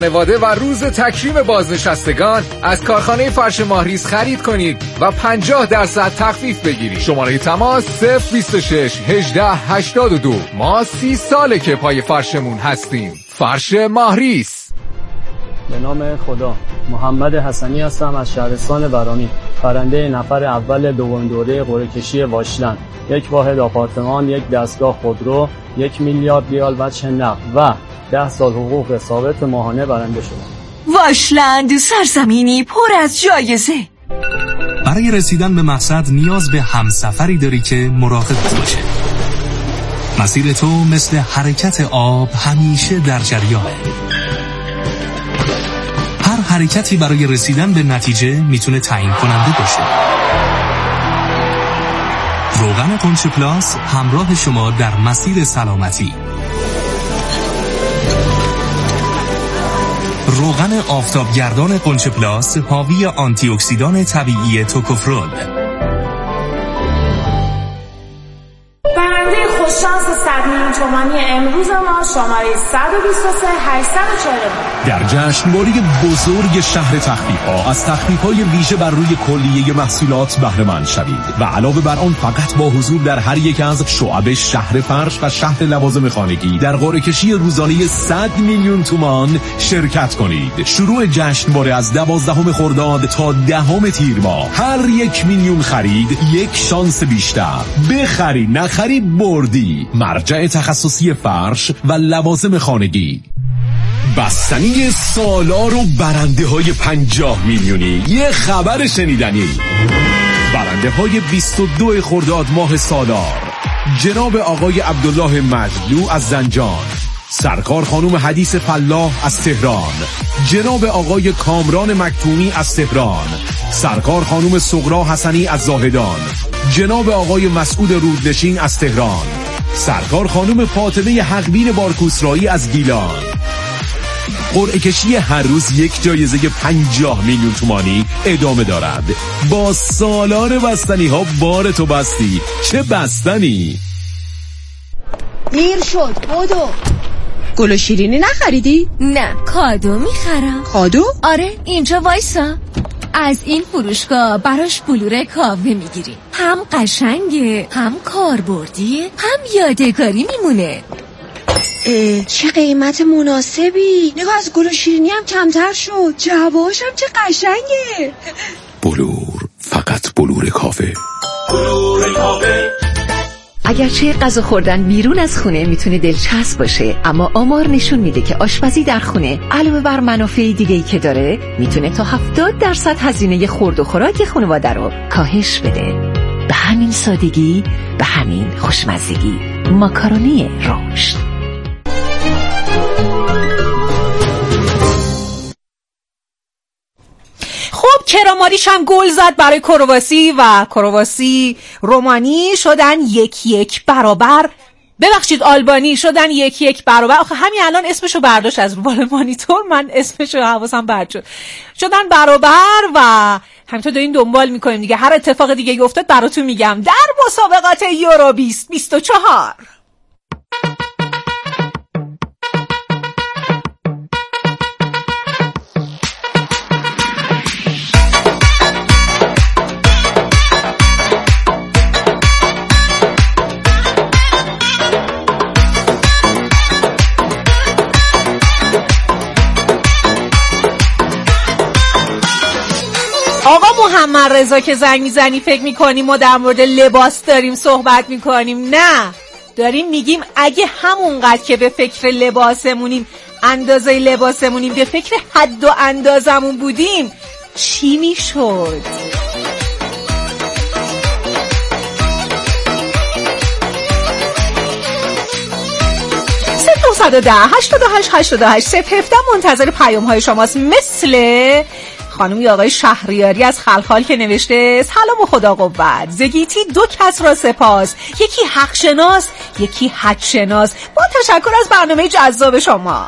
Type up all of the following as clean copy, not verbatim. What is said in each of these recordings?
خانواده و روز تکریم بازنشستگان از کارخانه فرش ماهریز خرید کنید و 50% تخفیف بگیرید. شماره تماس 026 18 82. ما 30 ساله که پای فرشمون هستیم. فرش ماهریز. به نام خدا. محمد حسنی هستم از شهرستان ورامین، برنده نفر اول دوم دوره قرعه‌کشی واشلند. 1 واحد آپارتمان، 1 دستگاه خودرو، 1 میلیارد ریال وجه نقد و 10 سال حقوق ثابت ماهانه برنده شدم. واشلند، سرزمینی پر از جایزه. برای رسیدن به مقصد نیاز به همسفری داری که مراقبت باشه. مسیر تو مثل حرکت آب همیشه در جریانه. هر حرکتی برای رسیدن به نتیجه میتونه تعیین کننده باشه. روغن قنچه پلاس همراه شما در مسیر سلامتی. روغن آفتابگردان قنچه پلاس حاوی آنتی اکسیدان طبیعی توکوفرول. برنده خوششانس 100 میلیون تومانی امروز ما شماره 123 849. در جشنواره بزرگ شهر تخفیف‌ها از تخفیف‌های ویژه بر روی کلیه محصولات بهره مند شوید و علاوه بر آن فقط با حضور در هر یک از شعب شهر فرش و شهر لوازم خانگی در قرعه‌کشی روزانه 100 میلیون تومان شرکت کنید. شروع جشنواره از 12 خرداد تا 10 تیر ماه. هر 1 میلیون خرید 1 شانس بیشتر. بخری نخری بردی. مرجع تخصصی فرش و لوازم خانگی. بستنی سالار و برنده های 50 میلیونی. یه خبر شنیدنی. برنده های 22 خرداد ماه سالار: جناب آقای عبدالله مجدلو از زنجان، سرکار خانم حدیث فلاح از تهران، جناب آقای کامران مکتومی از تهران، سرکار خانم سغرا حسنی از زاهدان، جناب آقای مسعود رودنشین از تهران، سرکار خانم فاطمه حقبین بارکوسرایی از گیلان. قرعه‌کشی هر روز 1 جایزه 50 میلیون تومانی ادامه دارد. با سالار بستنی ها بار تو بستی. چه بستنی؟ دیر شد، بدو. گل و شیرینی نخریدی؟ نه، کادو میخرم. کادو؟ آره، اینجا وایسا. از این فروشگاه براش بلور کاوه میگیری. هم قشنگه، هم کاربردیه، هم یادگاری میمونه. چه قیمت مناسبی. نگاه، از گل و شیرینی هم کمتر شد. جوابش هم چه قشنگه. بلور، فقط بلور کاوه. بلور کاوه. اگرچه غذا خوردن بیرون از خونه میتونه دلچسب باشه، اما آمار نشون میده که آشپزی در خونه علاوه بر منافع دیگه‌ای که داره، میتونه تا 70% هزینه خورد و خوراک خانواده رو کاهش بده. به همین سادگی، به همین خوشمزگی. ماکارونی رشد. خب کراماریش هم گل زد برای کرواسی و کرواسی رومانی شدن 1-1 برابر. ببخشید آلبانی شدن 1-1 برابر. آخه همین الان اسمشو برداشت از رو بال مانیتور، من اسمشو حواسم پرت شد. شدن برابر و همینطور دارین دنبال میکنیم دیگه. هر اتفاق دیگه افتاد براتون میگم در مسابقات یورو 2024. آقا محمد رضا که زنگ میزنی فکر میکنیم ما در مورد لباس داریم صحبت میکنیم. نه، داریم میگیم اگه همونقدر که به فکر لباسمونیم، اندازه لباسمونیم، به فکر حد و اندازمون بودیم چی میشد؟ (910 88 88 017) منتظر پیام های شماست. مثل خانم یا آقای شهریاری از خلخال که نوشته سلام و خدا قوت، زگیتی 2 کس را سپاس، یکی حق شناس، یکی حد شناس. با تشکر از برنامه جذاب شما.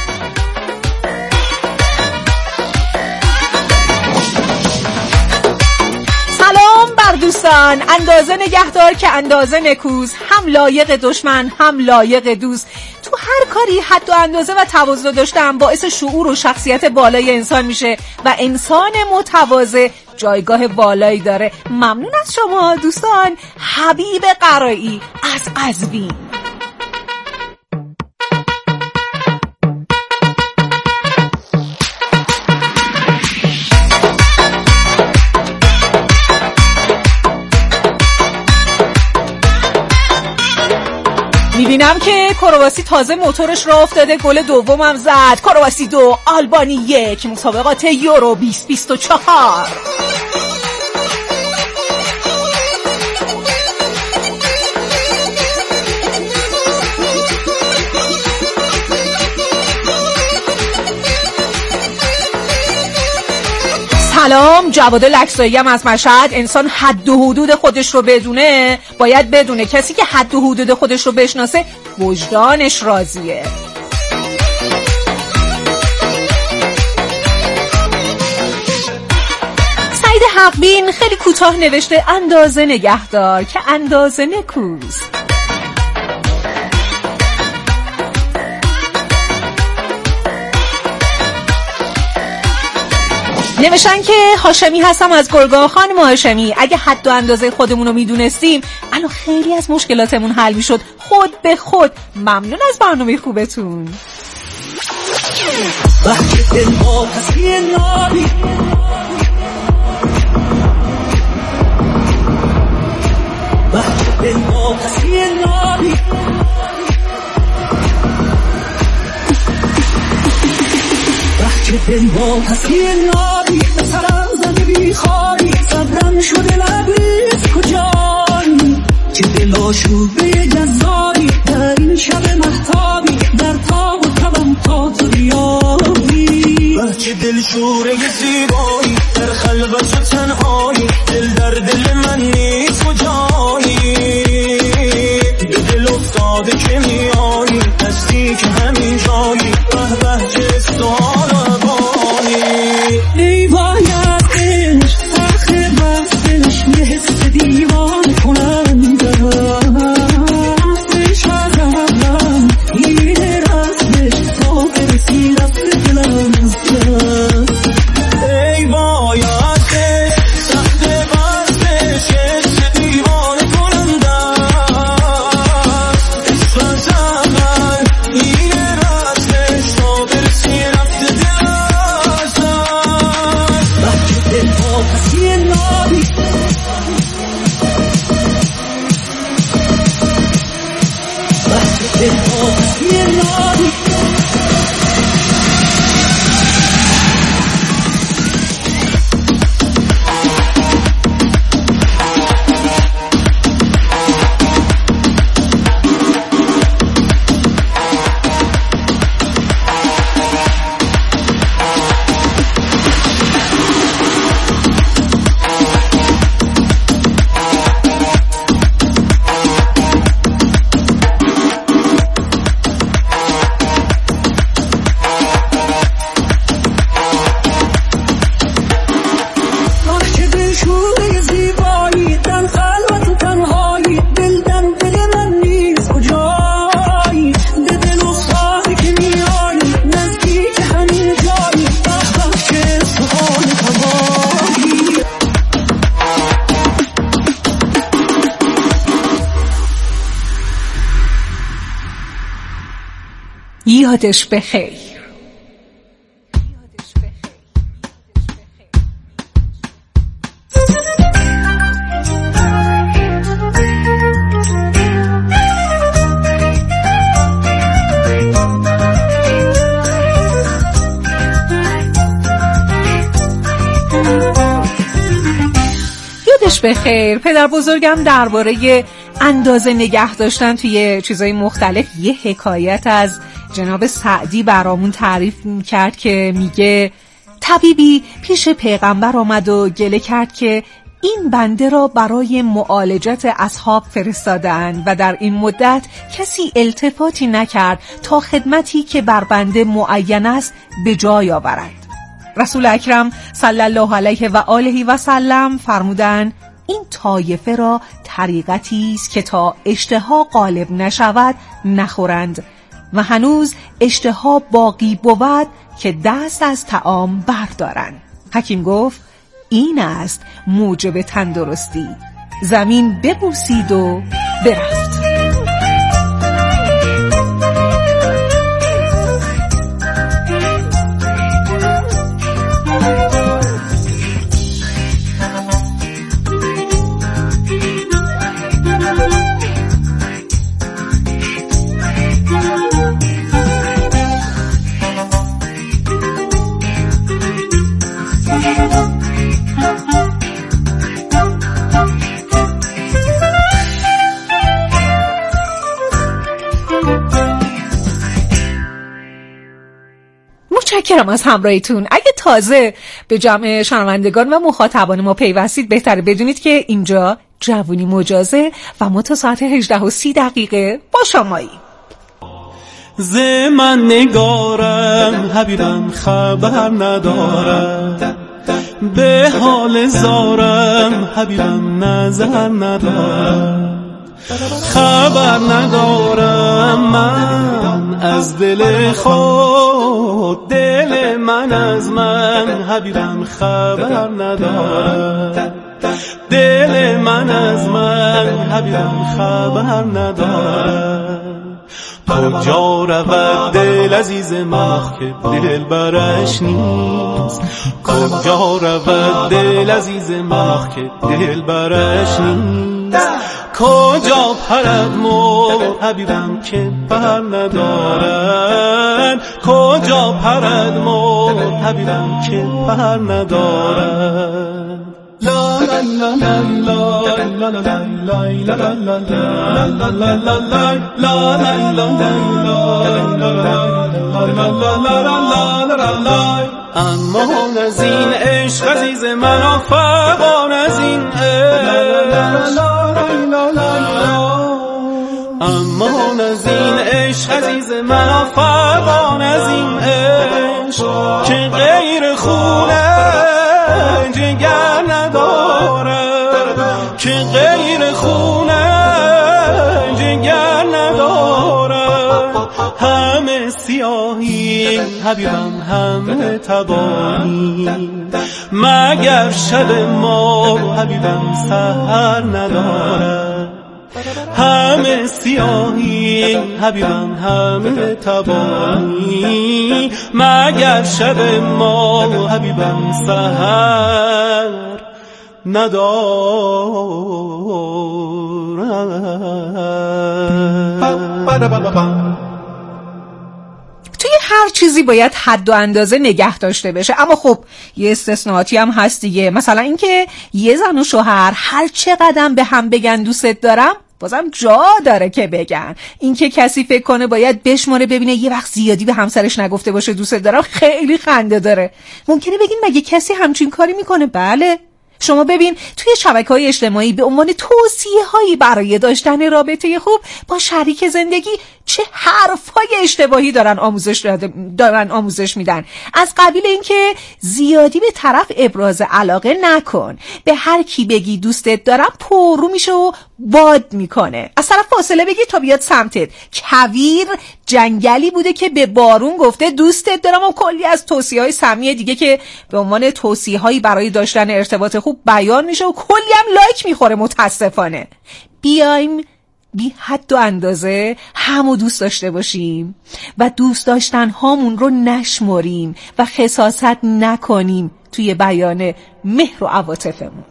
سلام بر دوستان. اندازه نگهدار که اندازه نکوز، هم لایق دشمن هم لایق دوست. تو تو هر کاری حد و اندازه و تواضع داشتن باعث شعور و شخصیت بالای انسان میشه و انسان متواضع جایگاه بالایی داره. ممنون از شما دوستان. حبیب قرایی از قزوین. میبینم که کرواسی تازه موتورش را افتاده، گل دومم زد. کرواسی 2 آلبانی 1 مسابقات یورو 2024. سلام، جواد لکسایی هم از مشهد. انسان حد و حدود خودش رو بدونه، باید بدونه کسی که حد و حدود خودش رو بشناسه وجدانش راضیه. سعید حقبین خیلی کوتاه نوشته اندازه نگهدار که اندازه نکوست. نوشتن که هاشمی هستم از گرگان. خانم هاشمی، اگه حد و اندازه خودمون رو میدونستیم الان خیلی از مشکلاتمون حل میشد خود به خود. ممنون از برنامه خوبتون. دل با تصویر نابی سرم زده بیخاری صبرم شده لبیز کجایی که دل آشوبه جذابی در این شب مهتابی در تاب و تبم تا تو بیابی بچه دل شوره زیبایی در خلوت و تنهایی دل در دل من نیست کجایی به دل افتاده که میایی هستی که همین جایی به به که استعالا ای باید عشق آخر بستش یه حس دیوان کننده رفتش از عقلم این رفتش تا برسی رفت دلم از دست ای باید سخت بستش یه حس دیوان کننده اسم از عقلم این رفتش تا برسی رفت دلم یادش بخیر. یادش بخیر. پدر بزرگم درباره اندازه نگه داشتن توی چیزای مختلف یه حکایت از جناب سعدی برامون تعریف کرد که میگه طبیبی پیش پیغمبر آمد و گله کرد که این بنده را برای معالجت اصحاب فرستادند و در این مدت کسی التفاتی نکرد تا خدمتی که بر بنده معین است به جای آورد. رسول اکرم صلی الله علیه و آله و سلم فرمودند این طایفه را طریقتی است که تا اشتها غالب نشود نخورند و هنوز اشتها باقی بود که دست از طعام بردارن. حکیم گفت این است موجب تندرستی. زمین ببوسید و برفت. متشکرم از همراهیتون. اگه تازه به جمع شنوندگان و مخاطبان ما پیوستید، بهتره بدونید که اینجا جوونی مجازه و ما تا ساعت 18:30 با شماییم. ز من نگارم حبیبم خبر ندارم، به حال زارم حبیبم نظر ندارم، خبر ندارم من از دل خود، دل من از من حبیبم خبر ندارم، دل من از من حبیبم خبر ندارم. کجا رود دل عزیز من که دل برش نیست، کجا رود دل عزیز من که دل برش نیست، کجا پرد مرغ حبیبم که پر ندارد، کجا پرد مرغ حبیبم که پر ندارد. لا لا لا لا لا لا لا. اما از این عشق عزیز من فغان از این عشق، اما از این عشق عزیز من فغان از این عشق، که غیر خونه جگر ندارد، که غیر خونه جگر ندارد. همه سیاهی حبیبم همه تبانی، مگر شب ما حبیبم سحر ندارد. همه سیاهی حبیبم همه تبانی، مگر شب ما حبیبم سحر ندارد. توی هر چیزی باید حد و اندازه نگه داشته بشه، اما خب یه استثناءاتی هم هست دیگه. مثلا اینکه یه زن و شوهر هر چقدر به هم بگن دوستت دارم، بازم جا داره که بگن. اینکه کسی فکر کنه باید بشماره ببینه یه وقت زیادی به همسرش نگفته باشه دوستت دارم، خیلی خنده داره. ممکنه بگین مگه کسی همچین کاری میکنه؟ بله. شما ببین توی شبکه‌های اجتماعی به عنوان توصیه‌هایی برای داشتن رابطه خوب با شریک زندگی چه حرفای اشتباهی دارن آموزش میدن. از قبیل اینکه زیادی به طرف ابراز علاقه نکن، به هر کی بگی دوستت دارم پررو میشه و باد میکنه، از طرف فاصله بگی تا بیاد سمتت. کویر جنگلی بوده که به بارون گفته دوستت دارم و کلی از توصیه‌های سمی دیگه که به عنوان توصیه‌هایی برای داشتن ارتباط خوب بیان میشه و کلی هم لایک میخوره. متاسفانه بیایم بی حد و اندازه همو دوست داشته باشیم و دوست داشتن هامون رو نشمریم و خساست نکنیم توی بیان مهر و عواطفمون.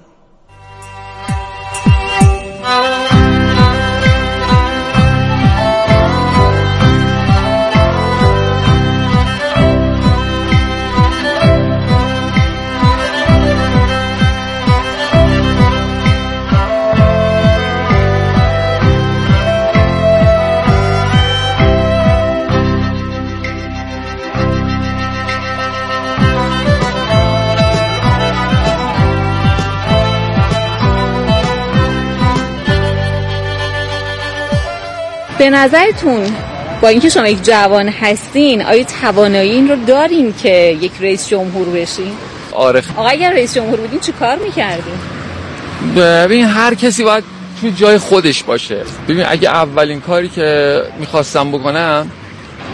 به نظرتون با اینکه شما یک جوان هستین، آیا توانایی این رو دارین که یک رئیس جمهور بشین؟ آره. آقا اگر رئیس جمهور بودین چی کار میکردین؟ ببین هر کسی باید تو جای خودش باشه. ببین اگه اولین کاری که میخواستم بکنم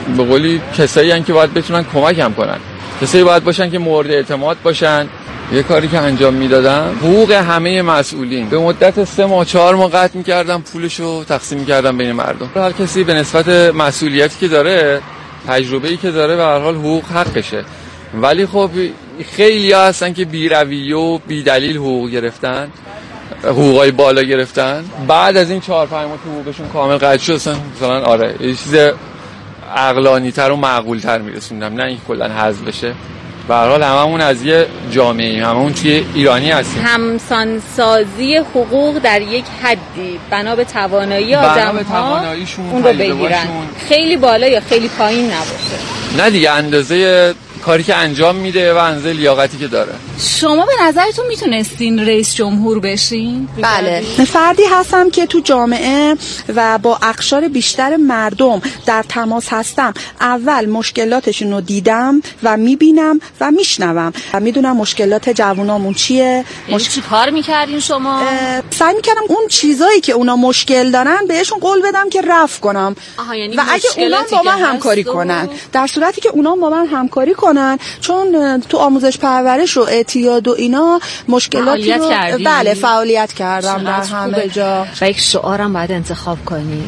به قولی کسایی هستن که باید بتونن کمکم کنن، کسایی باید باشن که مورد اعتماد باشن. یه کاری که انجام میدادم حقوق همه مسئولین به مدت 3 ماه 4 ماه قطع می‌کردم، پولشو تقسیم می‌کردم بین مردم. هر کسی به نسبت مسئولیتی که داره، تجربه‌ای که داره، به هر حال حقوق حقشه. ولی خب خیلی ها هستن که بی‌رویه و بی‌دلیل حقوق گرفتن، حقوقای بالا گرفتن. بعد از این 4-5 ماه که حقوقشون کامل قطع شد، مثلا آره یه چیز عقلانی‌تر و معقول‌تر میرسوندم، نه این کلاً حذف بشه. به هر حال هممون از یه جامعه، هممون توی ایرانی هستیم. همسانسازی حقوق در یک حدی بنا به توانایی آدم‌ها اون رو بگیرن، خیلی بالا یا خیلی پایین نباشه. نه دیگه، اندازه کاری که انجام میده و اندازه لیاقتی که داره. شما به نظرتون میتونستین رئیس جمهور بشین؟ بله، فردی هستم که تو جامعه و با اقشار بیشتر مردم در تماس هستم. اول مشکلاتشون رو دیدم و میبینم و میشنوم و میدونم مشکلات جوانامون چیه. چی کار میکردین شما؟ سعی میکردم اون چیزایی که اونا مشکل دارن بهشون قول بدم که رفع کنم. یعنی و اگه اونا با من همکاری کنن، در صورتی که اونا با من همکاری کنن، چون تو آموزش پرورش و اعتیاد و اینا مشکلاتی رو بله فعالیت کردم در همه جا. و یک شعارم باید انتخاب کنی.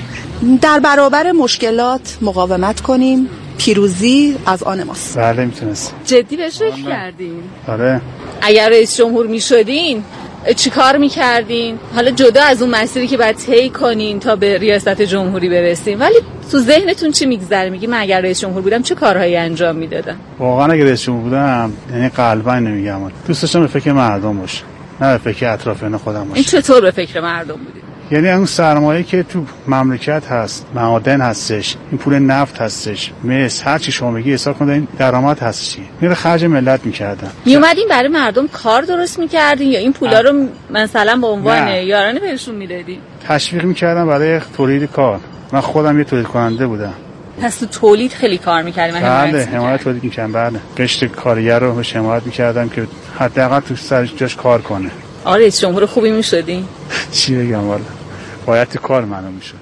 در برابر مشکلات مقاومت کنیم، پیروزی از آن ماست. بله میتونست. جدی بهش فکر کردین؟ آره. اگر رئیس جمهور میشدین چی کار میکردین؟ حالا جدا از اون مسیری که باید طی کنین تا به ریاست جمهوری برسین، ولی تو ذهنتون چی میگذره؟ میگی من اگر رئیس جمهور بودم چه کارهایی انجام میدادم؟ واقعا اگه رئیس جمهور بودم، یعنی قلبا نمیگم، دوست داشتم به فکر مردم باشم، نه به فکر اطرافیان خودم باشم. این چطور به فکر مردم بودی؟ یعنی اون سرمایه‌ای که تو مملکت هست، معادن هستش، این پول نفت هستش، مس، هر چی شما بگی حساب کنید این درآمد هستش، میره خرج ملت می‌کردن. میومدین برای مردم کار درست می‌کردین یا این پولا رو مثلا به عنوان یارانه بهشون میدادین؟ تشویق می‌کردم برای تولید کار. من خودم یه تولید کننده بودم. پس تو تولید خیلی کار می‌کردیم. بله، حمایت تولید می‌کردم. بله، قشر کارگر رو بهش حمایت می‌کردم که حداقل تو سر جاش کار کنه. رئیس جمهور خوبی می‌شدین؟ چی بگم والا، باید تو کار معلوم میشه.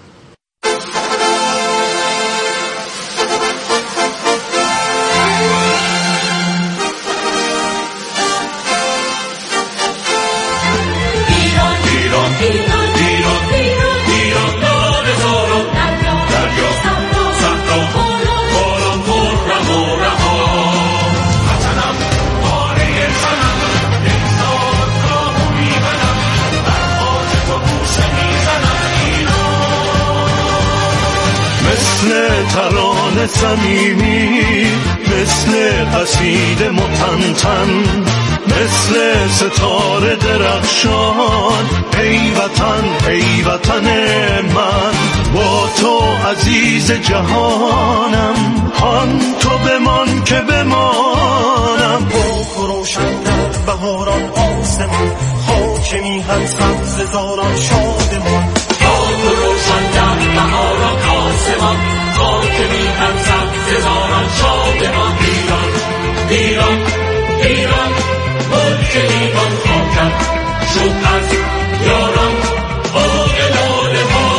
ترانه صمیمی، مثل قصیده متنتن، مثل ستاره درخشان. ای وطن ای وطن من، با تو عزیز جهانم، آن تو بمان که بمانم. با روشن در بهاران آسمان، خاک میهن سبز زاران شادمان. با روشن در بهاران آسمان، خاک میهن سبز زاران شادمان. ایران ایران ایران، ملک ایران خاکم، شد از یاران باغ لاله ها.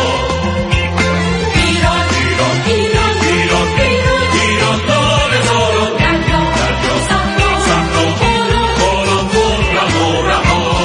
ایران ایران ایران ایران ایران ایران، لاله زاران دریا صحرا باران خرم و رها.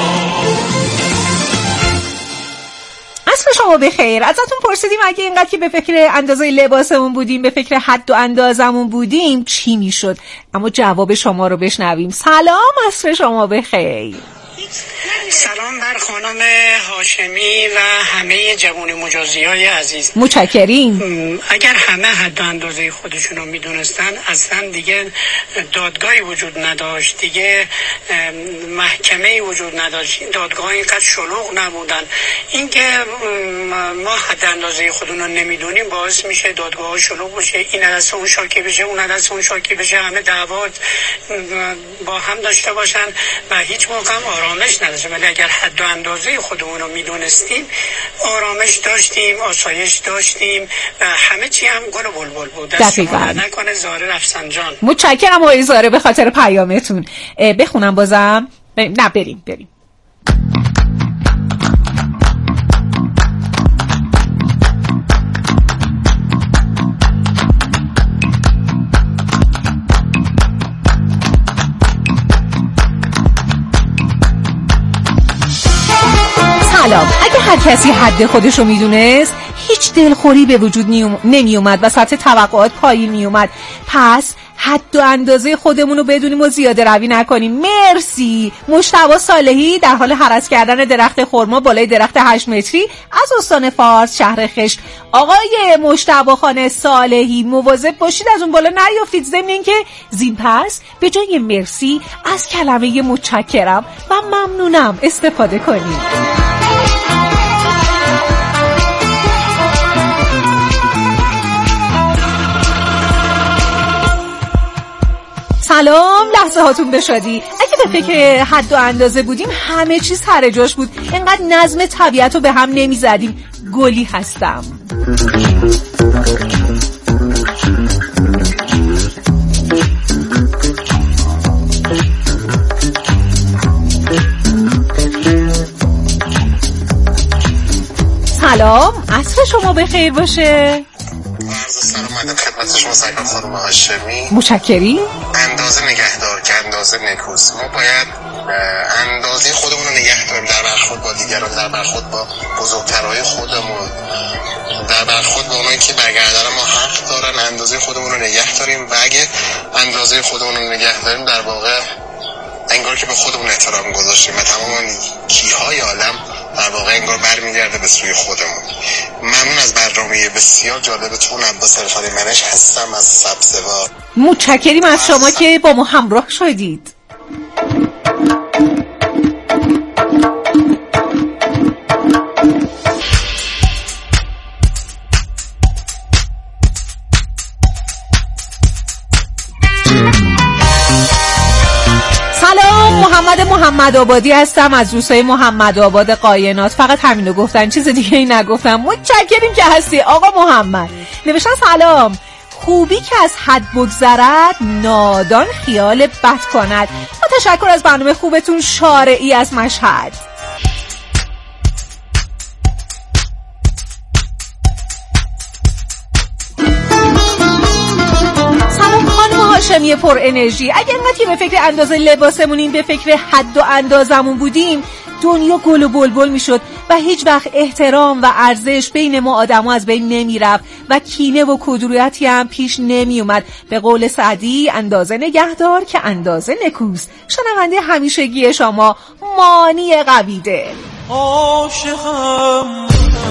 عصر شما بخیر. ازتون پرسیدیم اگه اینقدر که به فکر اندازه لباسمون بودیم، به فکر حد و اندازمون بودیم، چی میشد؟ اما جواب شما رو بشنویم. سلام، عصر شما بخیر. سلام بر خانم هاشمی و همه جوان مجازیای عزیز. متشکریم. اگر همه حد و اندازه خودشون رو میدونستن، اصلا دیگه دادگاهی وجود نداشت، دیگه محکمه‌ای وجود نداشت، دادگاه اینقدر شلوغ نبودن. اینکه ما حد اندازه خودمون رو نمیدونیم باعث میشه دادگاه شلوغ بشه، این دست اون شاکی بشه، اون دست اون شاکی بشه، همه دعوا با هم داشته باشن و هیچ موقع آرامش نداشته. ولی اگر حد و اندازه خودمون رو میدونستیم، آرامش داشتیم، آسایش داشتیم و همه چی هم گل و بلبل بود. دست شما نکنه زاره رفسنجان. متشکرم آقای زاره به خاطر پیامتون. بخونم بازم؟ نه بریم. سلام. اگه هر کسی حد خودشو میدونست هیچ دلخوری به وجود نمی اومد و سطح توقعات پایین می اومد. پس حد و اندازه خودمونو بدونیم و زیاده روی نکنیم. مرسی. مجتبی صالحی در حال هرس کردن درخت خرما بالای درخت 8 متری از استان فارس شهر خشت. آقای مجتبی خان صالحی مواظب باشید از اون بالا نیافتید. ضمن اینکه زین پس به جای مرسی از کلمه متشکرم و ممنونم استفاده کنید. سلام، لحظه هاتون بشادی. اگه به فکر حد و اندازه بودیم همه چیز سر جاش بود. اینقدر نظم طبیعت رو به هم نمی زدیم. گلی هستم. سلام، عصر شما بخیر باشه. سلام مدد خدمت شما سرکار خانم هاشمی. متشکریم. اندازه نگهدار که اندازه نکوست. ما باید اندازه خودمون رو نگه داریم در برخورد با دیگران، در برخورد با بزرگترهای خودمون، در برخورد با اونایی که برگردن ما حق دارن. اندازه خودمون رو نگه داریم و اگه اندازه خودمون رو نگه داریم در واقع انگار که به خودمون احترام گذاشتیم و تمام کیهای عالم در واقع انگار برمیگرده به سوی خودمون. ممنون از برنامه بسیار جالبتون. عباس رفاقی منش هستم از سبزوار. متشکریم از شما که با ما همراه شدید. محمد آبادی هستم از روستای محمد آباد قاینات. فقط همینو گفتن، چیز دیگه ای نگفتم. متشکریم که هستی آقا محمد. نوشتن سلام، خوبی که از حد بگذرد نادان خیال بد کند. با تشکر از برنامه خوبتون. شارعی از مشهد. هاشمی پر انرژی. اگه انقدر به فکر اندازه لباسمونیم به فکر حد و اندازمون بودیم دنیا گل و بلبل میشد و هیچ وقت احترام و ارزش بین ما آدما از بین نمیرفت و کینه و کدورتی هم پیش نمی اومد. به قول سعدی اندازه نگهدار که اندازه نکوست. شنونده همیشگی شما مانی قویده. عاشقم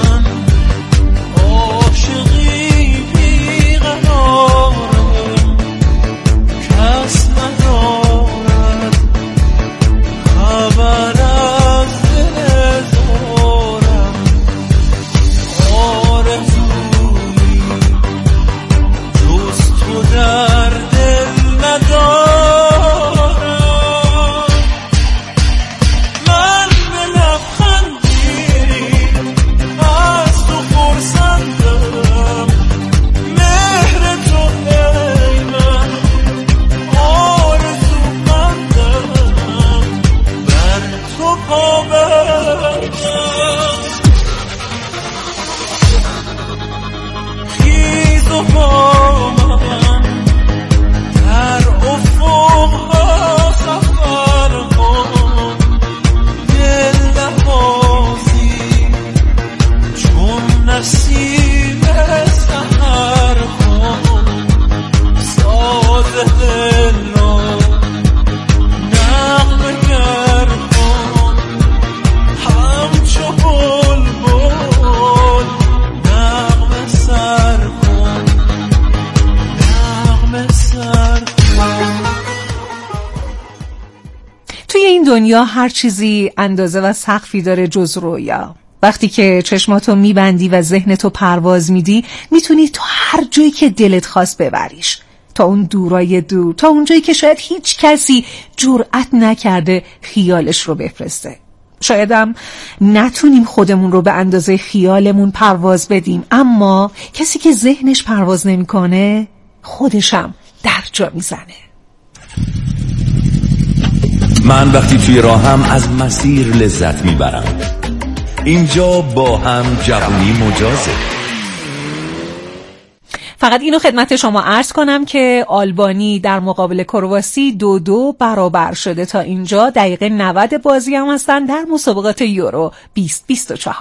عاشقی بی قرار کس ندارد خبر از دل دارم. آرزویی جز تو در دل ندارم. من به لبخندی از تو خرسندم. مهر تو ای من خیز و با من در افق ها سفر کن. دل نوازی چون نسیم سحر کن. ساز دل را نغمه گر کن. همچو بلبل نغمه سر کن. نغمه سر کن. توی این دنیا هر چیزی اندازه و سقفی داره جز رویا. وقتی که چشماتو میبندی و ذهنتو پرواز میدی میتونی تا هر جایی که دلت خواست ببریش، تا اون دورای دور، تا اون جایی که شاید هیچ کسی جرأت نکرده خیالش رو بفرسته. شایدم نتونیم خودمون رو به اندازه خیالمون پرواز بدیم، اما کسی که ذهنش پرواز نمیکنه خودشم در جا میزنه. من وقتی توی راهم از مسیر لذت میبرم. اینجا با هم جوانی مجازه. فقط اینو خدمت شما عرض کنم که آلبانی در مقابل کرواسی 2-2 برابر شده. تا اینجا دقیقه 90 بازی هم هستن در مسابقات یورو 2024.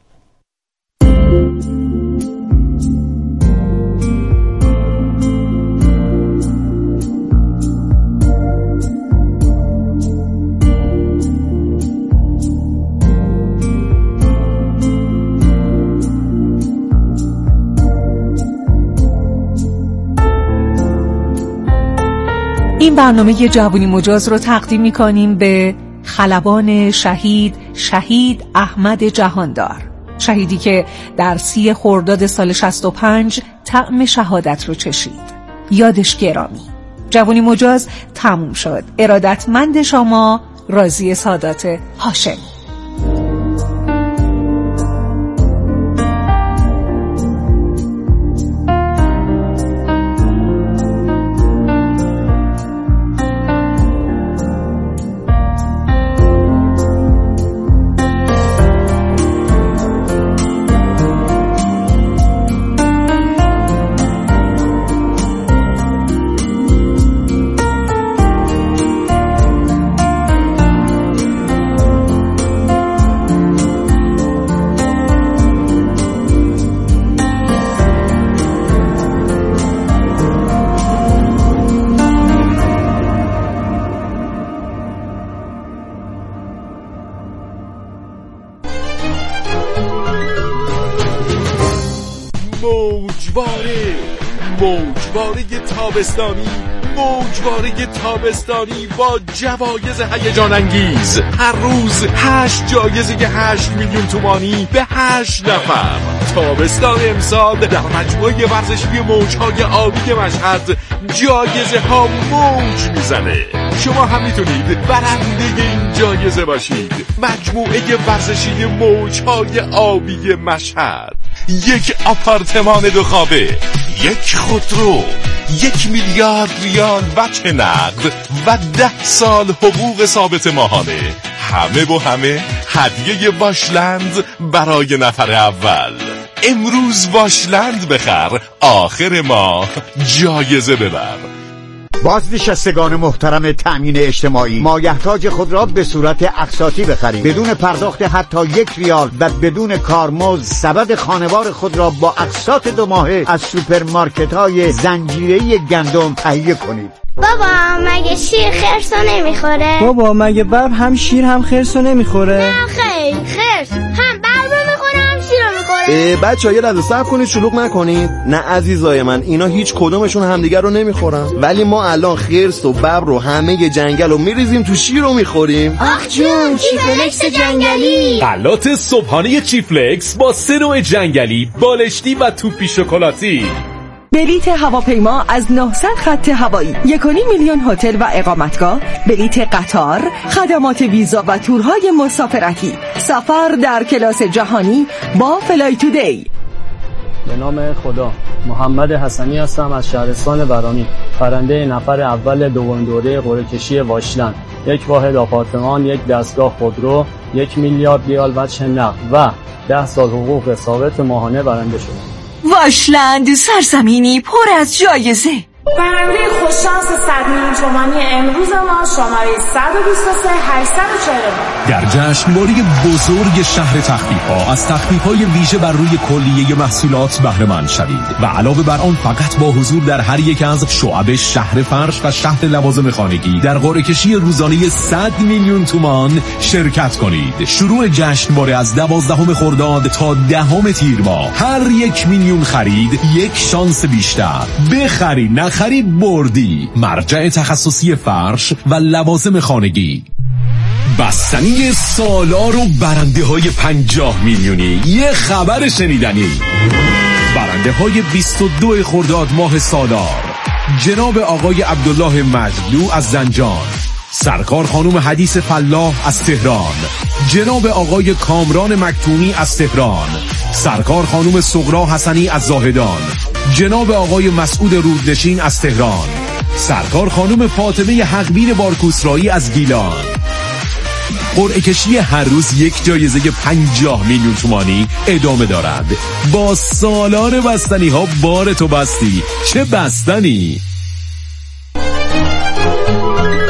این برنامه جوانی مجاز رو تقدیم می‌کنیم به خلبان شهید احمد جهاندار، شهیدی که در 30 خرداد سال 65 طعم شهادت رو چشید. یادش گرامی. جوانی مجاز تموم شد. ارادتمند شما، راضی سادات هاشمی. موجواره تابستانی، موجواره تابستانی با جوایز هیجان انگیز. هر روز 8 جایزه 8 میلیون تومانی به 8 نفر. تابستان امسال در مجموعه ورزشی موجهای آبی مشهد جایزه ها موج میزنه. شما هم میتونید برنده این جایزه باشید. مجموعه ورزشی موجهای آبی مشهد، 1 آپارتمان 2 خوابه، 1 خودرو، 1 میلیارد ریال وجه نقد و 10 سال حقوق ثابت ماهانه. همه با همه هدیه واشلند برای نفر اول. امروز واشلند بخر، آخر ماه جایزه ببر. بازنشستگان محترم تأمین اجتماعی، مایحتاج خود را به صورت اقساطی بخرید بدون پرداخت حتی 1 ریال و بدون کارمزد. سبد خانوار خود را با اقساط 2 ماهه از سوپرمارکت‌های زنجیره‌ای گندم تهیه کنید. بابا مگه شیر خرسو نمیخوره؟ بابا مگه ببر هم شیر هم خرسو نمیخوره؟ نه خیر، خرس هم ببر میخوره هم شیر میخوره. بچه‌ها یه لحظه صبر کنید، شلوغ نکنید. نه عزیزای من، اینا هیچ کدومشون همدیگه رو نمیخورن. ولی ما الان خرس و ببر و همه جنگل رو میریزیم تو شیر رو میخوریم. آخ جون، چیفلکس جنگلی. غلات صبحانه چیفلکس با 3 نوع جنگلی، بالشتی و توپی شکلاتی. بلیت هواپیما از 900 خط هوایی، 1.5 میلیون هتل و اقامتگاه، بلیت قطار، خدمات ویزا و تورهای مسافرتی، سفر در کلاس جهانی با فلای تودی. به نام خدا. محمد حسنی هستم از شهرستان برامی، برنده نفر اول دومین دوره قرعه کشی واشلند. 1 واحد آپارتمان، 1 دستگاه خودرو، 1 میلیارد ریال وجه نقد و 10 سال حقوق ثابت ماهانه برنده شدم. واشلند، سرزمینی پر از جایزه. برنده خوششانس 100 میلیون تومانی امروز ما شماره 123 849. در جشنواره بزرگ شهر تخفیف‌ها از تخفیف‌های ویژه بر روی کلیه محصولات بهره مند شوید و علاوه بر آن فقط با حضور در هر یک از شعب شهر فرش و شهر لوازم خانگی در قرعه کشی روزانه 100 میلیون تومان شرکت کنید. شروع جشنواره از 12 خرداد تا 10 تیر ماه. هر 1 میلیون خرید 1 شانس بیشتر. بخرید، نخرید بردی. مرجع تخصصی فرش و لوازم خانگی. بستنی سالار و برنده های 50 میلیونی. یه خبر شنیدنی. برنده های 22 خرداد ماه سالار: جناب آقای عبدالله مجدلو از زنجان، سرکار خانم حدیث فلاح از تهران، جناب آقای کامران مکتومی از تهران، سرکار خانم سغرا حسنی از زاهدان، جناب آقای مسعود رودنشین از تهران، سرکار خانم فاطمه حقبین بارکوسرایی از گیلان. قرعه کشی هر روز یک جایزه 50 میلیون تومانی ادامه دارد. با سالار بستنی ها بار تو بستی. چه بستنی؟